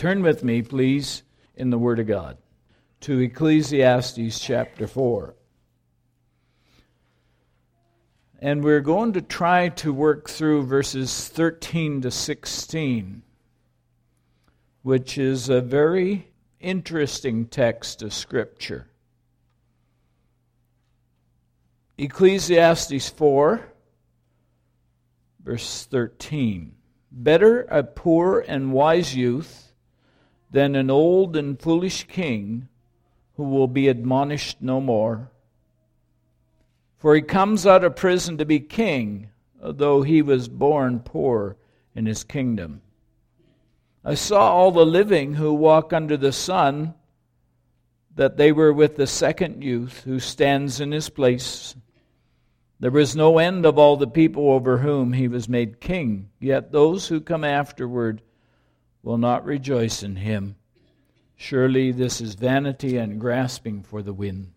Turn with me, please, in the Word of God to Ecclesiastes chapter 4. And we're going to try to work through verses 13 to 16, which is a very interesting text of Scripture. Ecclesiastes 4, verse 13. Better a poor and wise youth than an old and foolish king who will be admonished no more. For he comes out of prison to be king, though he was born poor in his kingdom. I saw all the living who walk under the sun, that they were with the second youth who stands in his place. There was no end of all the people over whom he was made king, yet those who come afterward will not rejoice in him. Surely this is vanity and grasping for the wind.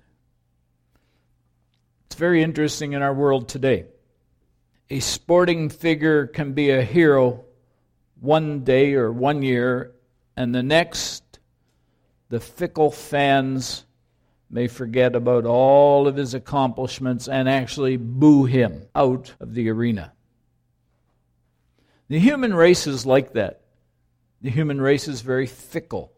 It's very interesting in our world today. A sporting figure can be a hero one day or 1 year, and the next, the fickle fans may forget about all of his accomplishments and actually boo him out of the arena. The human race is like that. The human race is very fickle.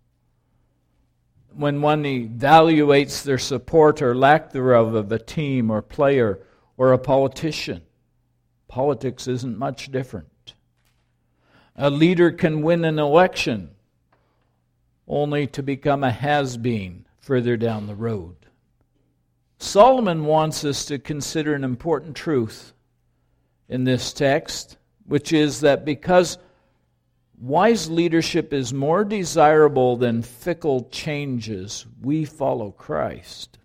When one evaluates their support or lack thereof of a team or player or a politician, politics isn't much different. A leader can win an election only to become a has-been further down the road. Solomon wants us to consider an important truth in this text, which is that because wise leadership is more desirable than fickle changes, we follow Christ.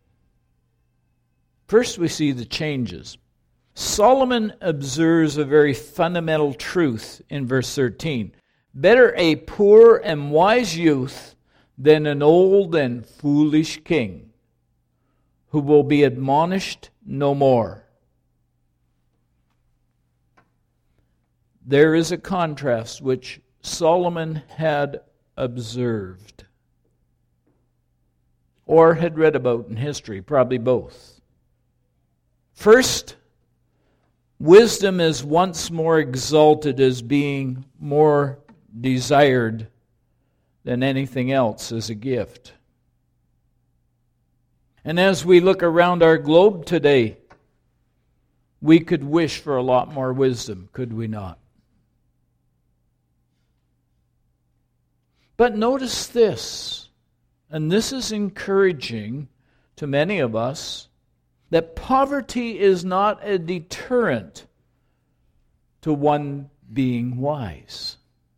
First, we see the changes. Solomon observes a very fundamental truth in verse 13. Better a poor and wise youth than an old and foolish king who will be admonished no more. There is a contrast which Solomon had observed or had read about in history, probably both. First, wisdom is once more exalted as being more desired than anything else as a gift. And as we look around our globe today, we could wish for a lot more wisdom, could we not? But notice this, and this is encouraging to many of us, that poverty is not a deterrent to one being wise.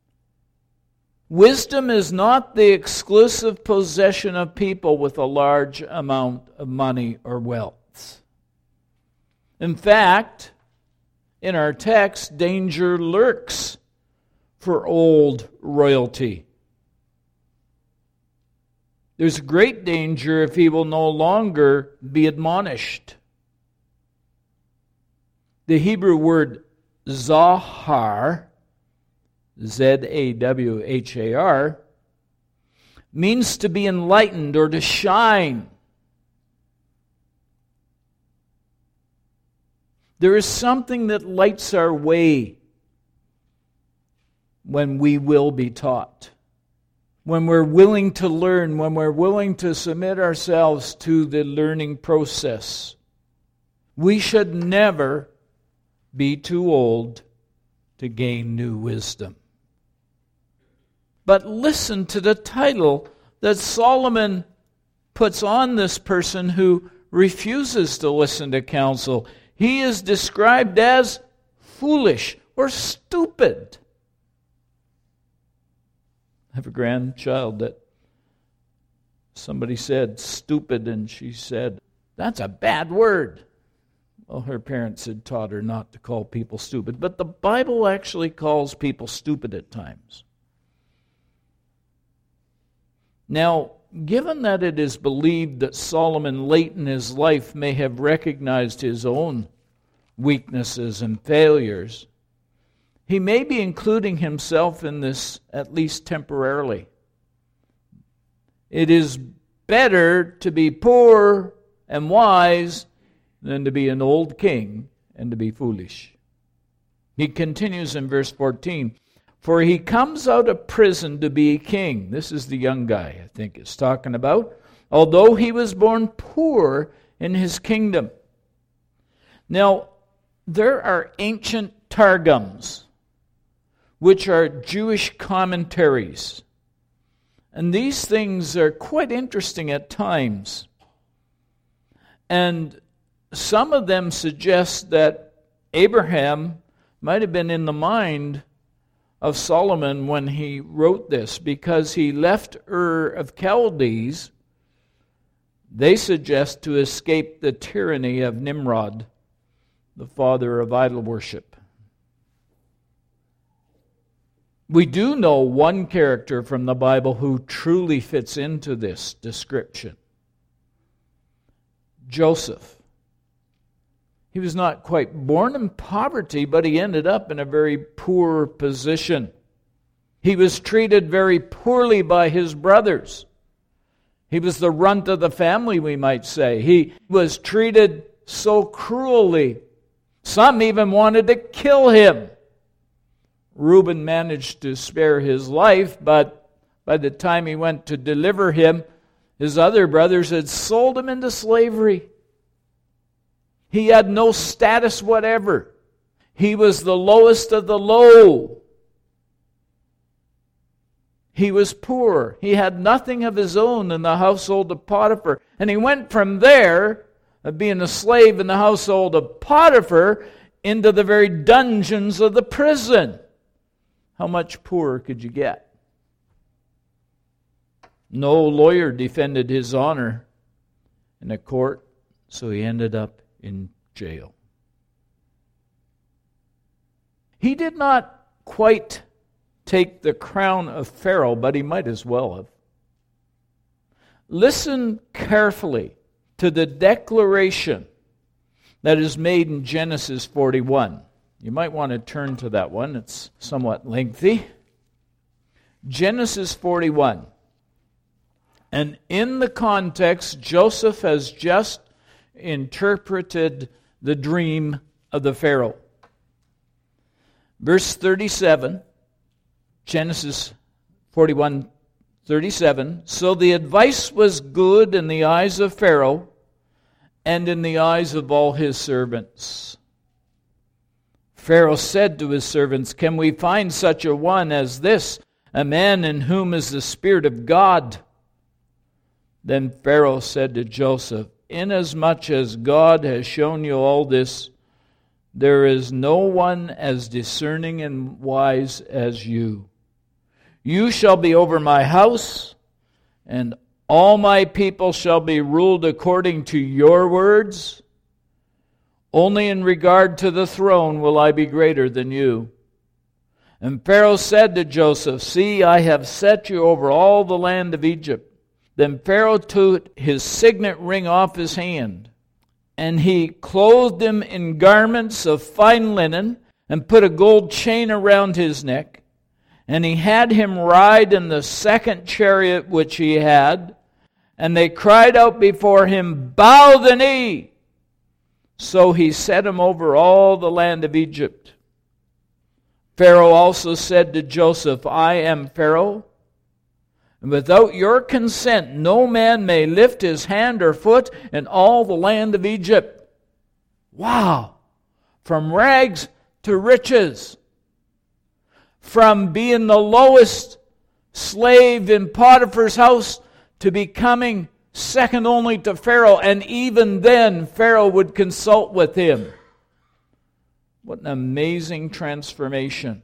Wisdom is not the exclusive possession of people with a large amount of money or wealth. In fact, in our text, danger lurks for old royalty. There's great danger if he will no longer be admonished. The Hebrew word zahar, Z-A-W-H-A-R, means to be enlightened or to shine. There is something that lights our way when we will be taught. When we're willing to learn, when we're willing to submit ourselves to the learning process. We should never be too old to gain new wisdom. But listen to the title that Solomon puts on this person who refuses to listen to counsel. He is described as foolish or stupid. I have a grandchild that somebody said stupid, and she said, "That's a bad word." Well, her parents had taught her not to call people stupid, but the Bible actually calls people stupid at times. Now, given that it is believed that Solomon late in his life may have recognized his own weaknesses and failures, He may be including himself in this, at least temporarily. It is better to be poor and wise than to be an old king and to be foolish. He continues in verse 14, for he comes out of prison to be a king. This is the young guy, I think, it's talking about. Although he was born poor in his kingdom. Now, there are ancient targums, which are Jewish commentaries. And these things are quite interesting at times. And some of them suggest that Abraham might have been in the mind of Solomon when he wrote this, because he left Ur of Chaldees, they suggest, to escape the tyranny of Nimrod, the father of idol worship. We do know one character from the Bible who truly fits into this description. Joseph. He was not quite born in poverty, but he ended up in a very poor position. He was treated very poorly by his brothers. He was the runt of the family, we might say. He was treated so cruelly. Some even wanted to kill him. Reuben managed to spare his life, but by the time he went to deliver him, his other brothers had sold him into slavery. He had no status whatever. He was the lowest of the low. He was poor. He had nothing of his own in the household of Potiphar. And he went from there, of being a slave in the household of Potiphar, into the very dungeons of the prison. How much poorer could you get? No lawyer defended his honor in a court, so he ended up in jail. He did not quite take the crown of Pharaoh, but he might as well have. Listen carefully to the declaration that is made in Genesis 41. You might want to turn to that one. It's somewhat lengthy. Genesis 41. And in the context, Joseph has just interpreted the dream of the Pharaoh. Verse 37, Genesis 41:37. So the advice was good in the eyes of Pharaoh and in the eyes of all his servants. Pharaoh said to his servants, can we find such a one as this, a man in whom is the Spirit of God? Then Pharaoh said to Joseph, inasmuch as God has shown you all this, there is no one as discerning and wise as you. You shall be over my house, and all my people shall be ruled according to your words. Only in regard to the throne will I be greater than you. And Pharaoh said to Joseph, see, I have set you over all the land of Egypt. Then Pharaoh took his signet ring off his hand, and he clothed him in garments of fine linen, and put a gold chain around his neck. And he had him ride in the second chariot which he had, and they cried out before him, bow the knee! So he set him over all the land of Egypt. Pharaoh also said to Joseph, I am Pharaoh, and without your consent no man may lift his hand or foot in all the land of Egypt. Wow! From rags to riches. From being the lowest slave in Potiphar's house to becoming second only to Pharaoh. And even then, Pharaoh would consult with him. What an amazing transformation.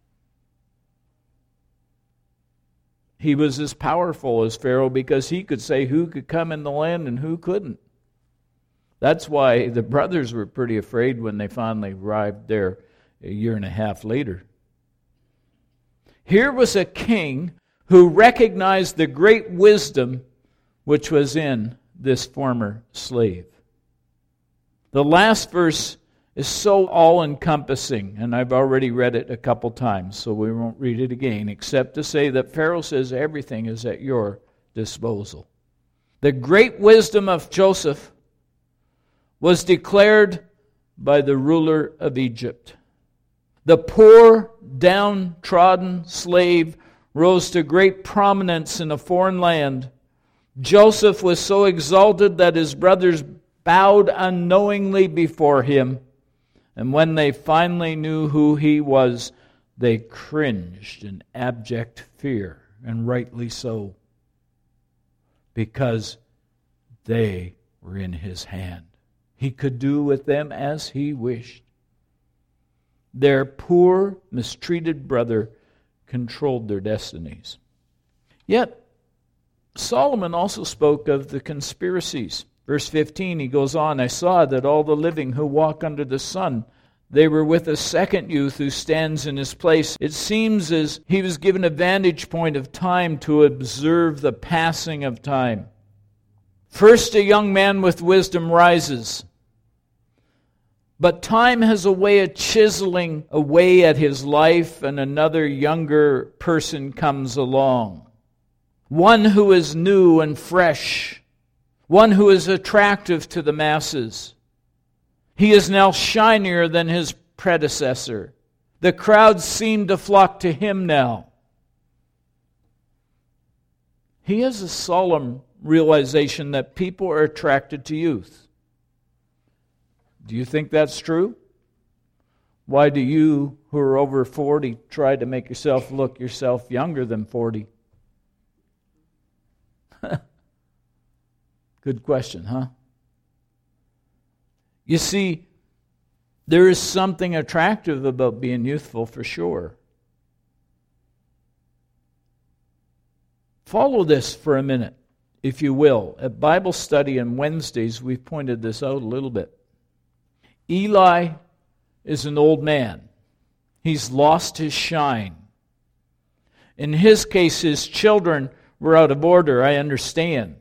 He was as powerful as Pharaoh because he could say who could come in the land and who couldn't. That's why the brothers were pretty afraid when they finally arrived there a year and a half later. Here was a king who recognized the great wisdom which was in this former slave. The last verse is so all-encompassing, and I've already read it a couple times, so we won't read it again, except to say that Pharaoh says everything is at your disposal. The great wisdom of Joseph was declared by the ruler of Egypt. The poor, downtrodden slave rose to great prominence in a foreign land. Joseph was so exalted that his brothers bowed unknowingly before him. And when they finally knew who he was, they cringed in abject fear, and rightly so, because they were in his hand. He could do with them as he wished. Their poor, mistreated brother controlled their destinies. Yet, Solomon also spoke of the conspiracies. Verse 15, he goes on, I saw that all the living who walk under the sun, they were with a second youth who stands in his place. It seems as he was given a vantage point of time to observe the passing of time. First, a young man with wisdom rises. But time has a way of chiseling away at his life, and another younger person comes along. One who is new and fresh. One who is attractive to the masses. He is now shinier than his predecessor. The crowds seem to flock to him now. He has a solemn realization that people are attracted to youth. Do you think that's true? Why do you, who are over 40, try to make yourself look yourself younger than 40? Good question, huh? You see, there is something attractive about being youthful for sure. Follow this for a minute, if you will. At Bible study on Wednesdays, we've pointed this out a little bit. Eli is an old man. He's lost his shine. In his case, his children were out of order, I understand.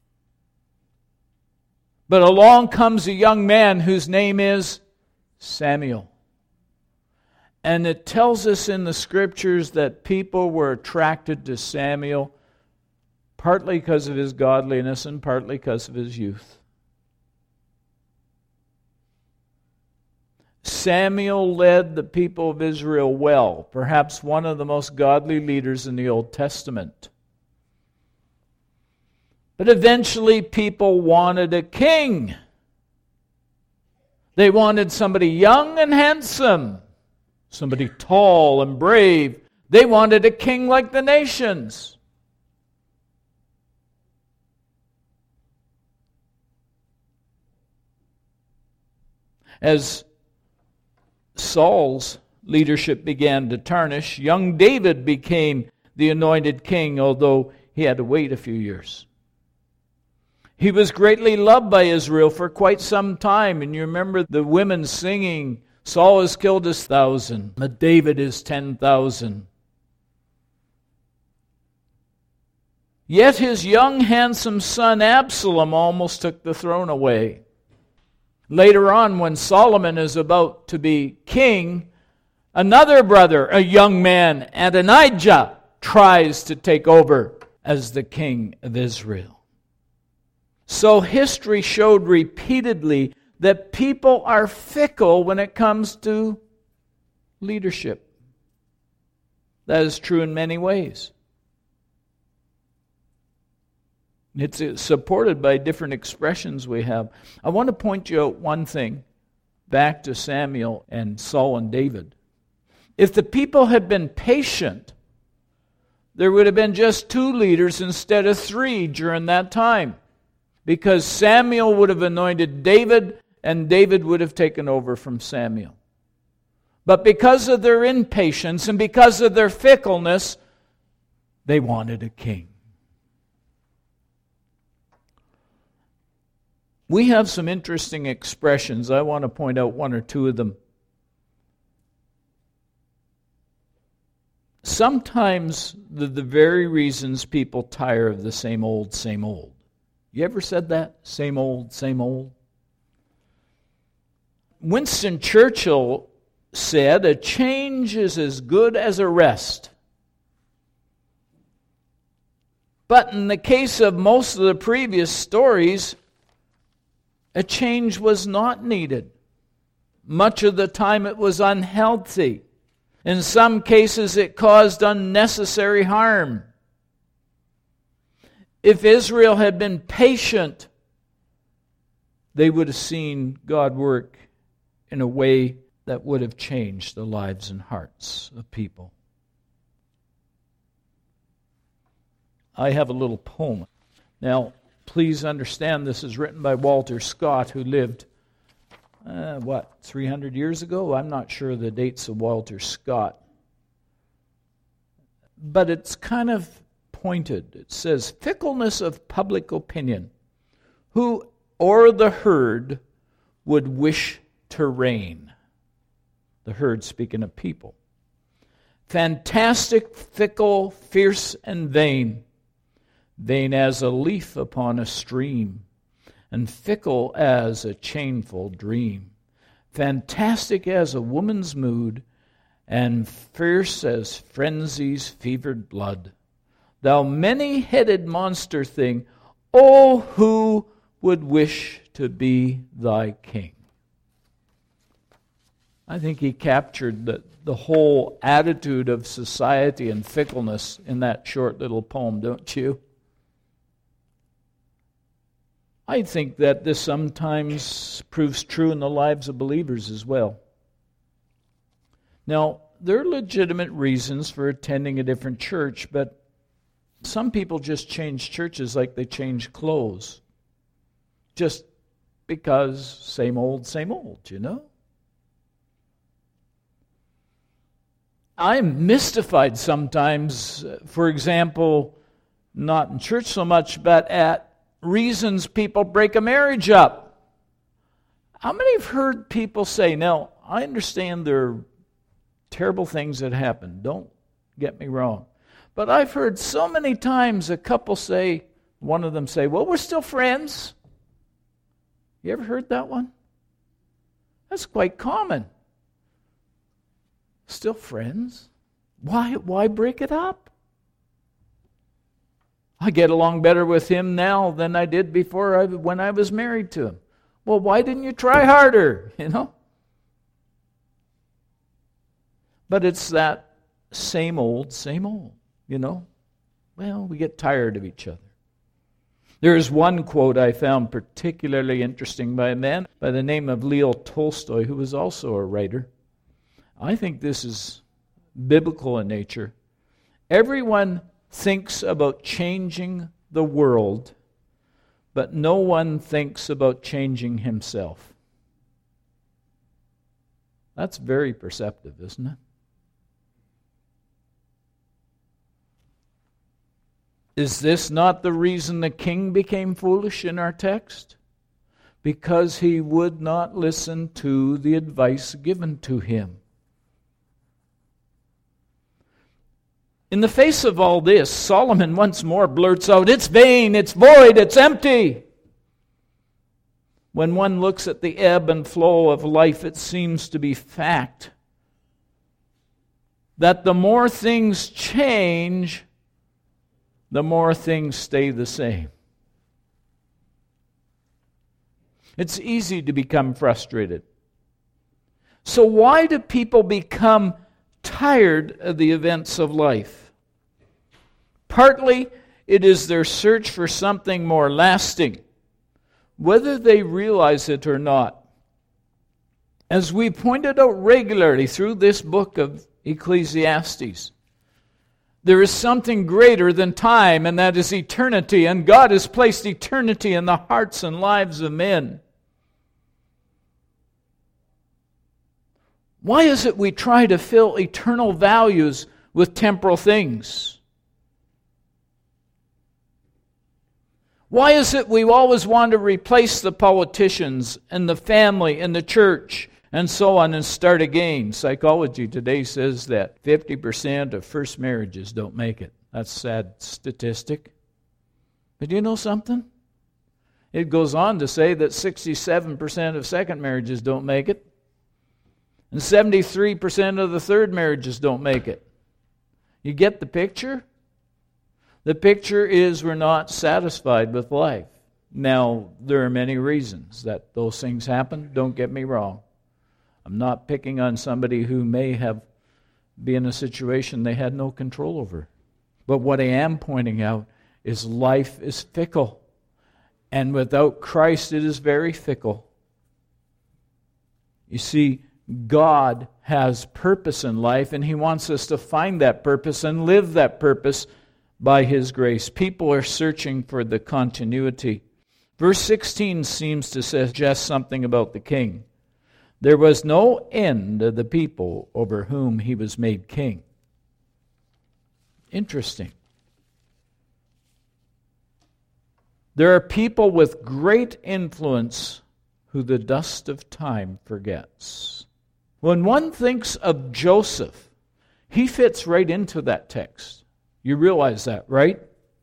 But along comes a young man whose name is Samuel. And it tells us in the Scriptures that people were attracted to Samuel partly because of his godliness and partly because of his youth. Samuel led the people of Israel well, perhaps one of the most godly leaders in the Old Testament. But eventually people wanted a king. They wanted somebody young and handsome, somebody tall and brave. They wanted a king like the nations. As Saul's leadership began to tarnish, young David became the anointed king, although he had to wait a few years. He was greatly loved by Israel for quite some time, and you remember the women singing, Saul has killed his 1,000, but David is 10,000. Yet his young, handsome son Absalom almost took the throne away. Later on, when Solomon is about to be king, another brother, a young man, Adonijah, tries to take over as the king of Israel. So history showed repeatedly that people are fickle when it comes to leadership. That is true in many ways. It's supported by different expressions we have. I want to point you out one thing, back to Samuel and Saul and David. If the people had been patient, there would have been just 2 leaders instead of 3 during that time. Because Samuel would have anointed David, and David would have taken over from Samuel. But because of their impatience and because of their fickleness, they wanted a king. We have some interesting expressions. I want to point out 1 or 2 of them. Sometimes the very reasons people tire of the same old, same old. You ever said that? Same old, same old? Winston Churchill said, "A change is as good as a rest." But in the case of most of the previous stories, a change was not needed. Much of the time it was unhealthy. In some cases it caused unnecessary harm. If Israel had been patient, they would have seen God work in a way that would have changed the lives and hearts of people. I have a little poem. Now, please understand this is written by Walter Scott, who lived, 300 years ago? I'm not sure the dates of Walter Scott. But it's kind of pointed. It says, "Fickleness of public opinion. Who o'er the herd would wish to reign?" The herd speaking of people. "Fantastic, fickle, fierce, and vain. Vain as a leaf upon a stream, and fickle as a changeful dream. Fantastic as a woman's mood, and fierce as frenzy's fevered blood. Thou many-headed monster thing, oh, who would wish to be thy king?" I think he captured the whole attitude of society and fickleness in that short little poem, don't you? I think that this sometimes proves true in the lives of believers as well. Now, there are legitimate reasons for attending a different church, but some people just change churches like they change clothes. Just because same old, you know? I'm mystified sometimes, for example, not in church so much, but at reasons people break a marriage up. How many have heard people say, now, I understand there are terrible things that happen, don't get me wrong, but I've heard so many times a couple say, one of them say, well, we're still friends. You ever heard that one? That's quite common. Still friends? Why break it up? I get along better with him now than I did before when I was married to him. Well, why didn't you try harder, you know? But it's that same old, you know? Well, we get tired of each other. There's one quote I found particularly interesting by a man by the name of Leo Tolstoy, who was also a writer. I think this is biblical in nature. Everyone thinks about changing the world, but no one thinks about changing himself. That's very perceptive, isn't it? Is this not the reason the king became foolish in our text? Because he would not listen to the advice given to him. In the face of all this, Solomon once more blurts out, it's vain, it's void, it's empty. When one looks at the ebb and flow of life, it seems to be fact that the more things change, the more things stay the same. It's easy to become frustrated. So why do people become tired of the events of life? Partly, it is their search for something more lasting, whether they realize it or not. As we pointed out regularly through this book of Ecclesiastes, there is something greater than time, and that is eternity, and God has placed eternity in the hearts and lives of men. Why is it we try to fill eternal values with temporal things? Why is it we always want to replace the politicians and the family and the church and so on and start again? Psychology today says that 50% of first marriages don't make it. That's a sad statistic. But you know something? It goes on to say that 67% of second marriages don't make it. And 73% of the third marriages don't make it. You get the picture? The picture is we're not satisfied with life. Now, there are many reasons that those things happen. Don't get me wrong. I'm not picking on somebody who may have been in a situation they had no control over. But what I am pointing out is life is fickle. And without Christ, it is very fickle. You see, God has purpose in life, and He wants us to find that purpose and live that purpose by His grace. People are searching for the continuity. Verse 16 seems to suggest something about the king. There was no end of the people over whom He was made king. Interesting. There are people with great influence who the dust of time forgets. When one thinks of Joseph, he fits right into that text. You realize that, right?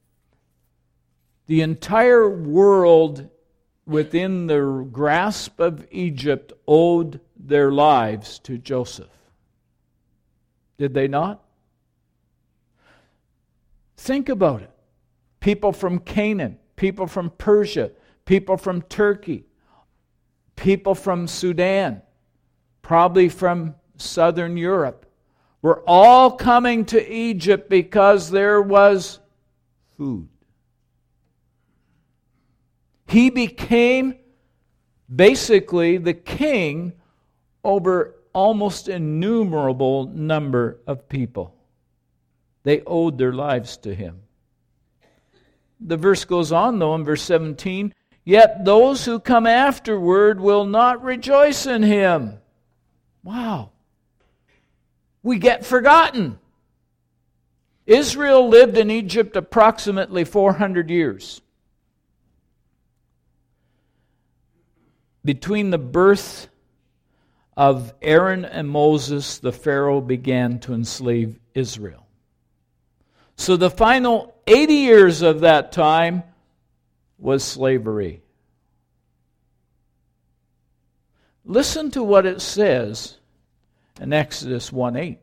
The entire world within the grasp of Egypt owed their lives to Joseph. Did they not? Think about it. People from Canaan, people from Persia, people from Turkey, people from Sudan, probably from southern Europe, were all coming to Egypt because there was food. He became basically the king over almost innumerable number of people. They owed their lives to him. The verse goes on, though, in verse 17, "Yet those who come afterward will not rejoice in him." Wow. We get forgotten. Israel lived in Egypt approximately 400 years. Between the birth of Aaron and Moses, the Pharaoh began to enslave Israel. So the final 80 years of that time was slavery. Listen to what it says in Exodus 1:8.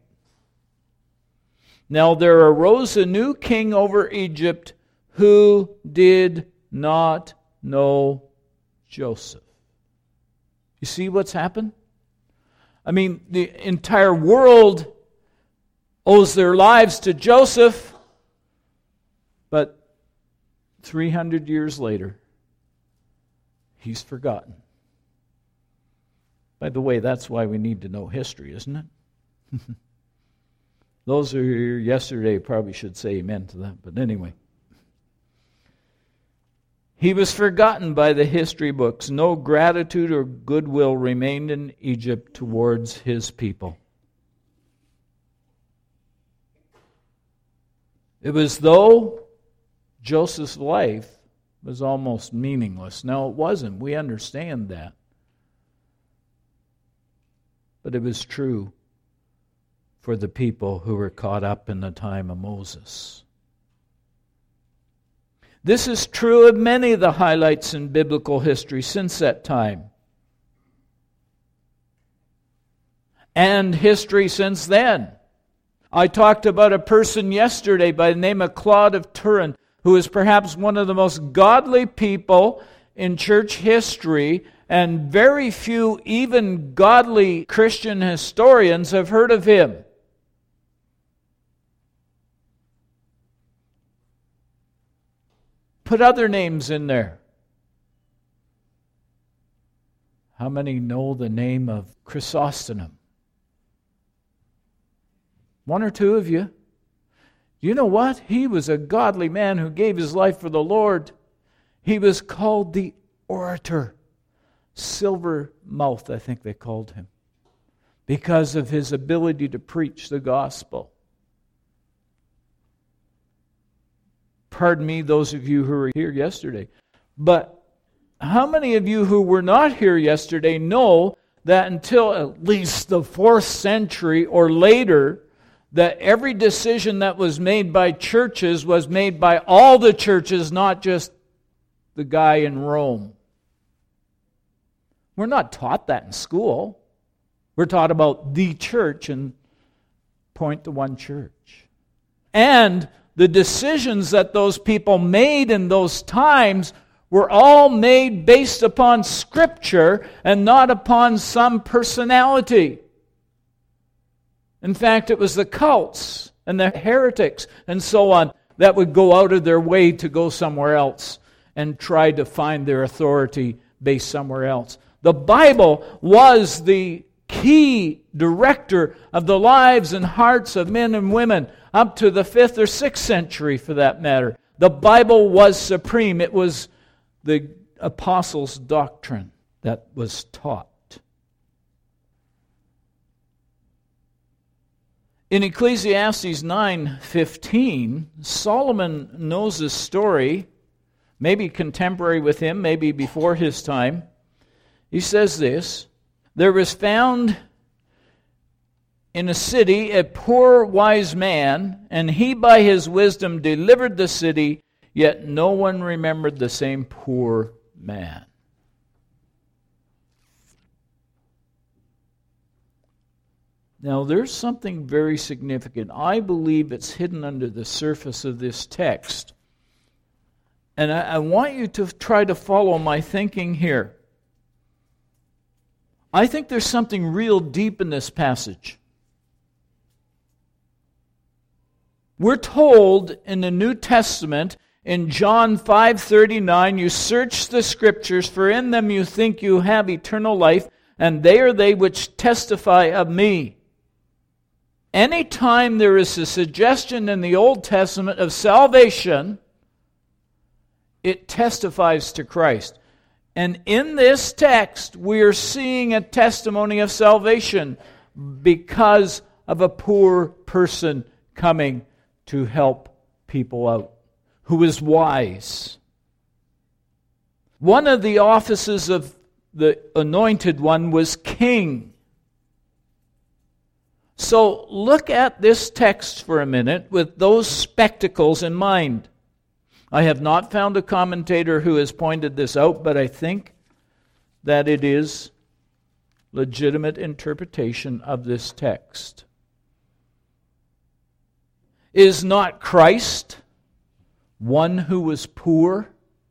"Now there arose a new king over Egypt who did not know Joseph." You see what's happened? I mean, the entire world owes their lives to Joseph, but 300 years later, he's forgotten. By the way, that's why we need to know history, isn't it? Those who were here yesterday probably should say amen to that, but anyway. He was forgotten by the history books. No gratitude or goodwill remained in Egypt towards his people. It was though Joseph's life was almost meaningless. Now, it wasn't. We understand that. But it was true for the people who were caught up in the time of Moses. This is true of many of the highlights in biblical history since that time. And history since then. I talked about a person yesterday by the name of Claude of Turin, who is perhaps one of the most godly people in church history, and very few, even godly Christian historians, have heard of him. Put other names in there. How many know the name of Chrysostom? One or two of you. You know what? He was a godly man who gave his life for the Lord. He was called the orator. Silver mouth, I think they called him, because of his ability to preach the gospel. Pardon me, those of you who were here yesterday. But how many of you who were not here yesterday know that until at least the 4th century or later, that every decision that was made by churches was made by all the churches, not just the guy in Rome? We're not taught that in school. We're taught about the church and point to one church. And the decisions that those people made in those times were all made based upon Scripture and not upon some personality. In fact, it was the cults and the heretics and so on that would go out of their way to go somewhere else and try to find their authority based somewhere else. The Bible was the key director of the lives and hearts of men and women up to the 5th or 6th century, for that matter. The Bible was supreme. It was the apostles' doctrine that was taught. In Ecclesiastes 9:15, Solomon knows this story, maybe contemporary with him, maybe before his time. He says this, "There was found in a city a poor wise man, and he by his wisdom delivered the city, yet no one remembered the same poor man." Now, there's something very significant. I believe it's hidden under the surface of this text. And I want you to try to follow my thinking here. I think there's something real deep in this passage. We're told in the New Testament, in John 5:39, "You search the Scriptures, for in them you think you have eternal life, and they are they which testify of me." Anytime there is a suggestion in the Old Testament of salvation, it testifies to Christ. And in this text, we are seeing a testimony of salvation because of a poor person coming to help people out, who is wise. One of the offices of the Anointed One was king. So look at this text for a minute with those spectacles in mind. I have not found a commentator who has pointed this out, but I think that it is legitimate interpretation of this text. Is not Christ one who was poor?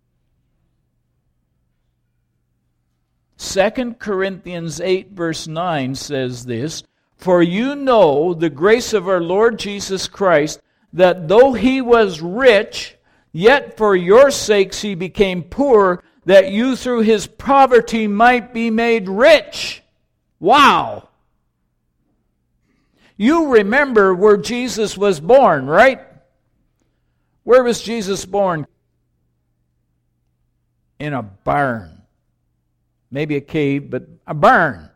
2 Corinthians 8 verse 9 says this, "For you know the grace of our Lord Jesus Christ, that though he was rich, yet for your sakes he became poor, that you through his poverty might be made rich." Wow! You remember where Jesus was born, right? Where was Jesus born? In a barn. Maybe a cave, but a barn.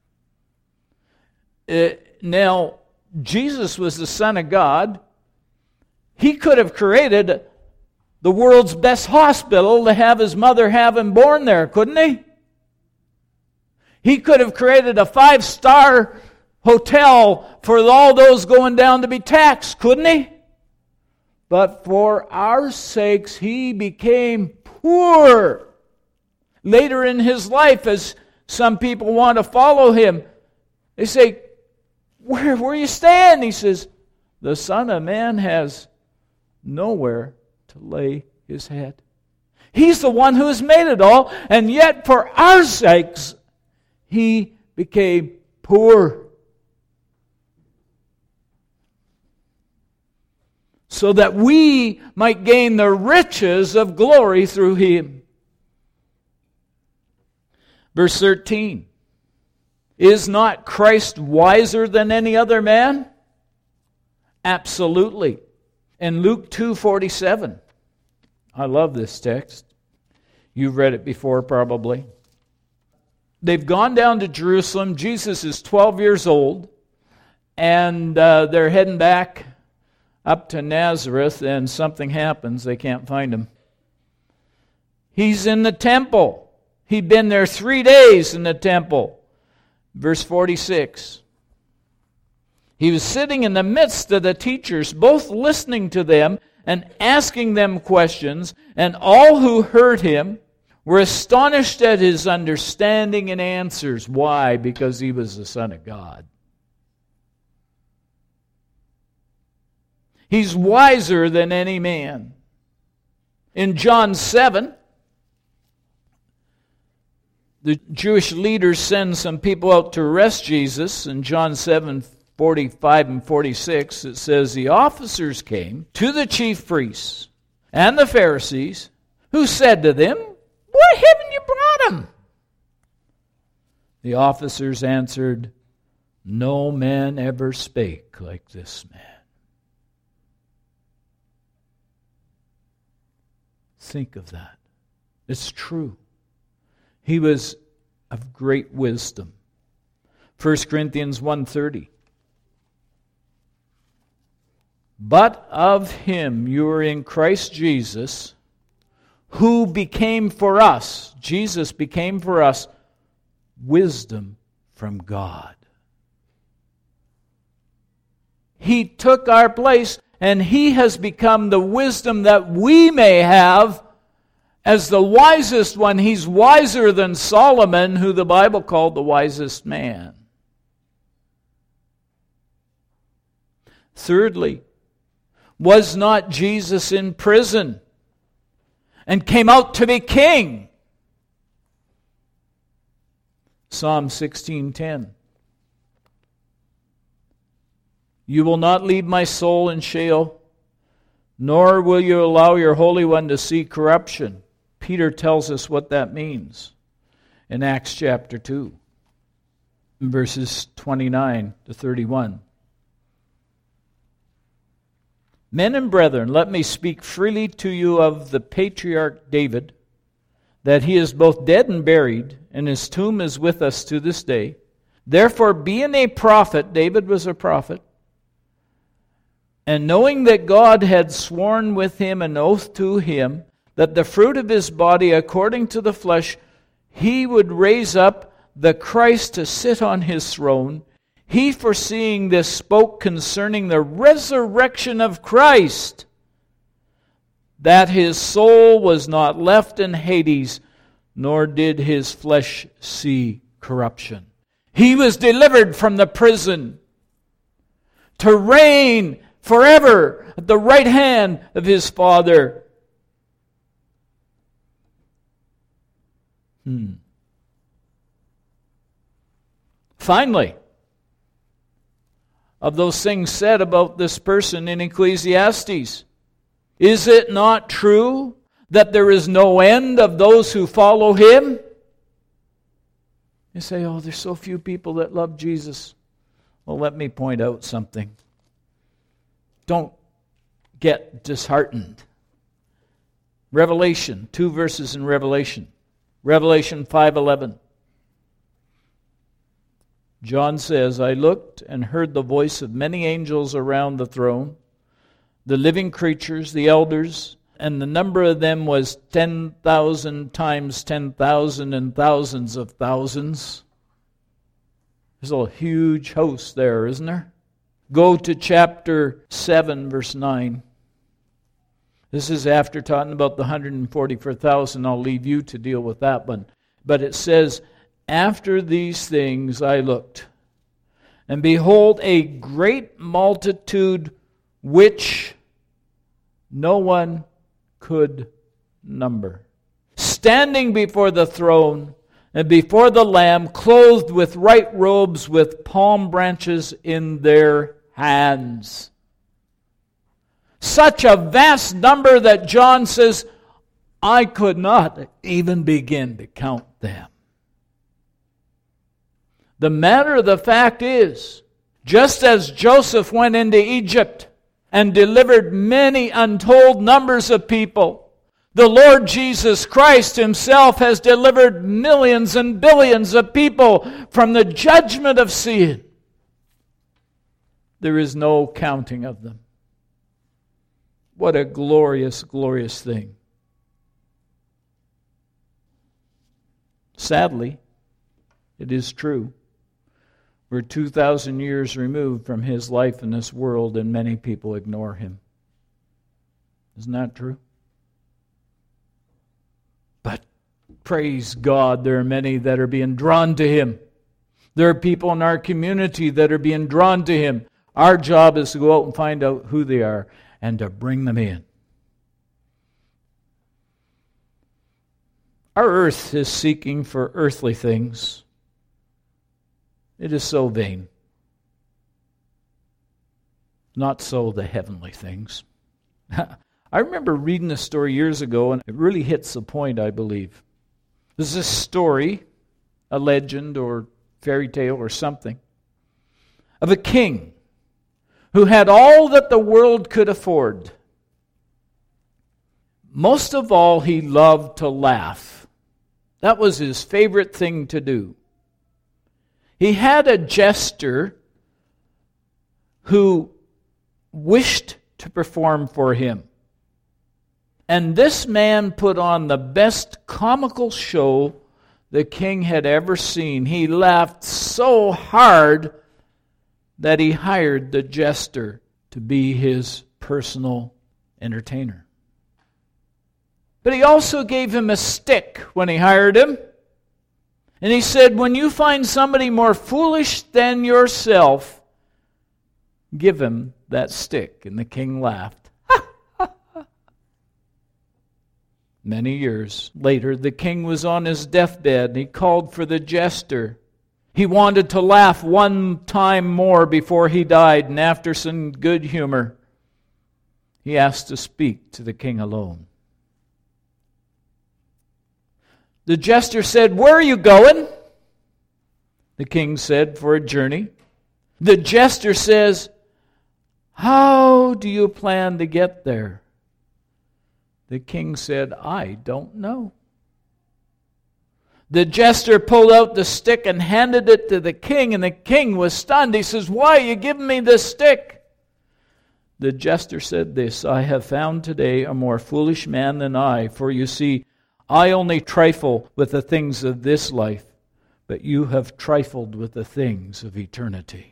Now, Jesus was the Son of God. He could have created the world's best hospital to have his mother have him born there, couldn't he? He could have created a 5-star hotel for all those going down to be taxed, couldn't he? But for our sakes, he became poor. Later in his life, as some people want to follow him, they say, Where are you staying? He says, "The Son of Man has nowhere to lay his head." He's the one who has made it all, and yet for our sakes, he became poor. So that we might gain the riches of glory through him. Verse 13. Is not Christ wiser than any other man? Absolutely. In Luke 2:47, I love this text. You've read it before probably. They've gone down to Jerusalem. Jesus is 12 years old, and they're heading back up to Nazareth, and something happens. They can't find him. He's in the temple. He'd been there 3 days in the temple. Verse 46. He was sitting in the midst of the teachers, both listening to them and asking them questions, and all who heard him were astonished at his understanding and answers. Why? Because he was the Son of God. He's wiser than any man. In John 7, the Jewish leaders send some people out to arrest Jesus. In John 7:45 and 46, it says, the officers came to the chief priests and the Pharisees, who said to them, why haven't you brought him? The officers answered, no man ever spake like this man. Think of that. It's true. He was of great wisdom. 1 Corinthians 1:30. But of him you are in Christ Jesus, who became for us, Jesus became for us, wisdom from God. He took our place, and He has become the wisdom that we may have as the wisest one. He's wiser than Solomon, who the Bible called the wisest man. Thirdly, was not Jesus in prison and came out to be king? Psalm 16:10. You will not leave my soul in Sheol, nor will you allow your Holy One to see corruption. Peter tells us what that means in Acts chapter 2, verses 29 to 31. Men and brethren, let me speak freely to you of the patriarch David, that he is both dead and buried, and his tomb is with us to this day. Therefore, being a prophet, David was a prophet, and knowing that God had sworn with him an oath to him, that the fruit of his body according to the flesh, he would raise up the Christ to sit on his throne, he, foreseeing this, spoke concerning the resurrection of Christ, that his soul was not left in Hades, nor did his flesh see corruption. He was delivered from the prison to reign forever at the right hand of his Father. Finally, of those things said about this person in Ecclesiastes, is it not true that there is no end of those who follow him? You say, oh, there's so few people that love Jesus. Well, let me point out something. Don't get disheartened. Revelation, 2 verses in Revelation. Revelation 5:11. John says, I looked and heard the voice of many angels around the throne, the living creatures, the elders, and the number of them was 10,000 times 10,000 and thousands of thousands. There's a huge host there, isn't there? Go to chapter 7, verse 9. This is after talking about the 144,000. I'll leave you to deal with that one. But it says, after these things I looked, and behold, a great multitude which no one could number, standing before the throne and before the Lamb, clothed with white robes, with palm branches in their hands. Such a vast number that John says, I could not even begin to count them. The matter of the fact is, just as Joseph went into Egypt and delivered many untold numbers of people, the Lord Jesus Christ himself has delivered millions and billions of people from the judgment of sin. There is no counting of them. What a glorious, glorious thing. Sadly, it is true. We're 2,000 years removed from his life in this world, and many people ignore him. Isn't that true? But Praise God, there are many that are being drawn to Him. There are people in our community that are being drawn to Him. Our job is to go out and find out who they are and to bring them in. Our earth is seeking for earthly things. It is so vain. Not so the heavenly things. I remember reading a story years ago, and it really hits the point, I believe. There's this story, a legend or fairy tale or something, of a king who had all that the world could afford. Most of all, he loved to laugh. That was his favorite thing to do. He had a jester who wished to perform for him. And this man put on the best comical show the king had ever seen. He laughed so hard that he hired the jester to be his personal entertainer. But he also gave him a stick when he hired him. And he said, when you find somebody more foolish than yourself, give him that stick. And the king laughed. Many years later, the king was on his deathbed, and he called for the jester. He wanted to laugh one time more before he died, and after some good humor, he asked to speak to the king alone. The jester said, "Where are you going?" The king said, "For a journey." The jester says, "How do you plan to get there?" The king said, "I don't know." The jester pulled out the stick and handed it to the king, and the king was stunned. He says, "Why are you giving me this stick?" The jester said this, "I have found today a more foolish man than I, for you see, I only trifle with the things of this life, but you have trifled with the things of eternity."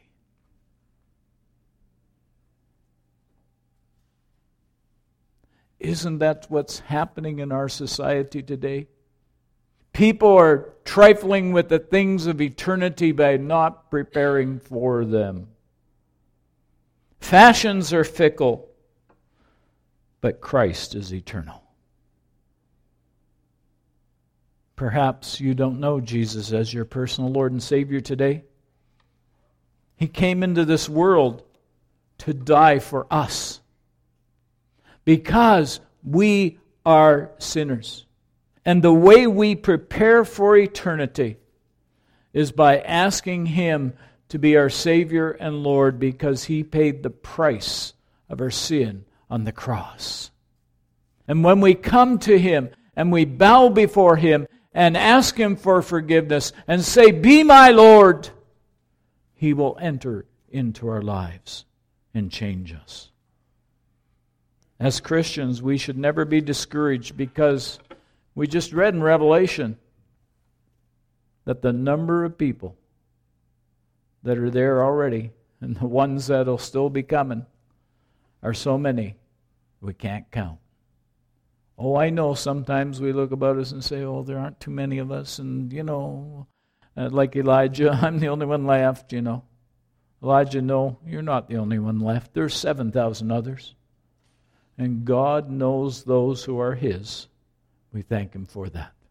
Isn't that what's happening in our society today? People are trifling with the things of eternity by not preparing for them. Fashions are fickle, but Christ is eternal. Perhaps you don't know Jesus as your personal Lord and Savior today. He came into this world to die for us, because we are sinners. And the way we prepare for eternity is by asking Him to be our Savior and Lord, because He paid the price of our sin on the cross. And when we come to Him and we bow before Him and ask Him for forgiveness and say, "Be my Lord," He will enter into our lives and change us. As Christians, we should never be discouraged, because we just read in Revelation that the number of people that are there already and the ones that will still be coming are so many we can't count. Oh, I know sometimes we look about us and say, "Oh, there aren't too many of us," and like Elijah, "I'm the only one left," Elijah, "No, you're not the only one left. There's 7,000 others. And God knows those who are His. We thank Him for that.